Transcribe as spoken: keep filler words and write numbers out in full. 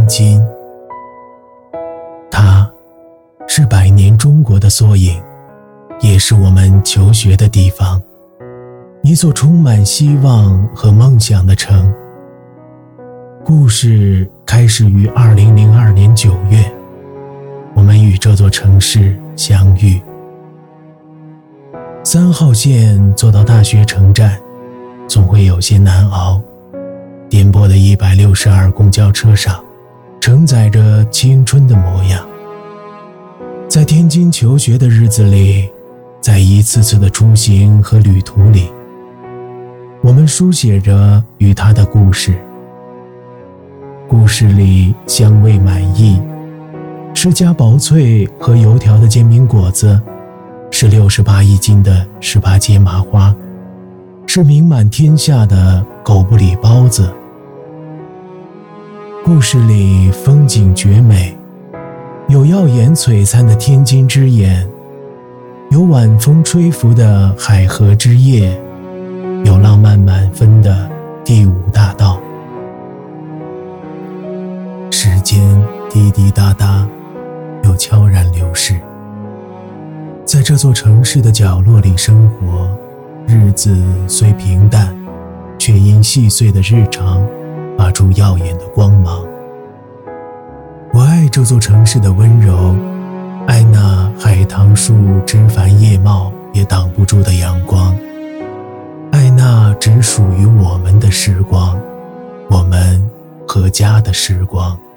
天津。它是百年中国的缩影，也是我们求学的地方，一座充满希望和梦想的城。故事开始于二零零二年九月，我们与这座城市相遇。三号线坐到大学城站，总会有些难熬。颠簸的一百六十二公交车上，承载着青春的模样。在天津求学的日子里，在一次次的出行和旅途里，我们书写着与他的故事。故事里香味满溢，是加薄脆和油条的煎饼果子，是六十八一斤的十八街麻花，是名满天下的狗不理包子。故事里风景绝美，有耀眼璀璨的天津之眼，有晚风吹拂的海河之夜，有浪漫满分的第五大道。时间滴滴答答，又悄然流逝。在这座城市的角落里生活，日子虽平淡，却因细碎的日常发出耀眼的光芒。我爱这座城市的温柔，爱那海棠树枝繁叶茂也挡不住的阳光，爱那只属于我们的时光，我们和家的时光。